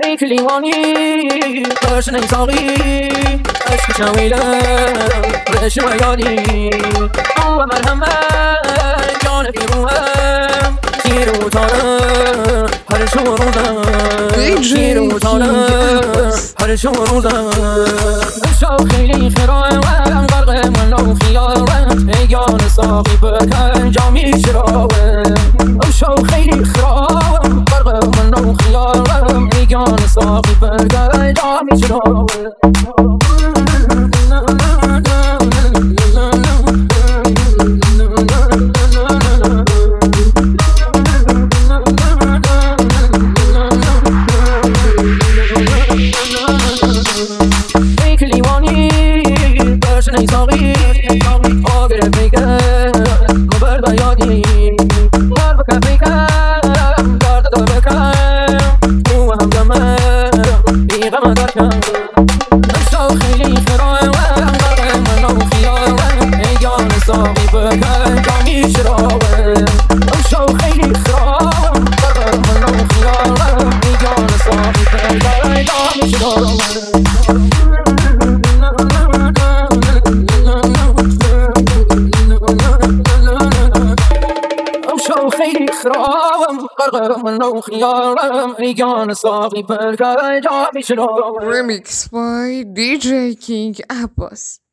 ای کلیوانی تشنه ساقی عشق شویلم رشم یادی او مرحمت جان پیروهم شیر و تارم هر شو روزم شیر و تارم هر شو روزم شو خیلی خیرم غرق من و خیارم ایگان ساقی بکن جامی شرابم شو خیلی خیرم غرق من و خیارم ایگان ساقی بکن جامی شرابم ساقی آگر بیکن مبر بیادی بر بکن بیکن دارد دار بکن او هم دمم بی غم درکن اشتاق خیلی خرام غرق من رو خیارم ایگان ساقی بکن جامی شرابم اشتاق خیلی خرام غرق من رو خیارم ایگان ساقی بکن جامی شرابم خیلی خرابم غرق من و خیارم ایگان ساقی بکن جامی شرابم Remix by DJ King Abbas.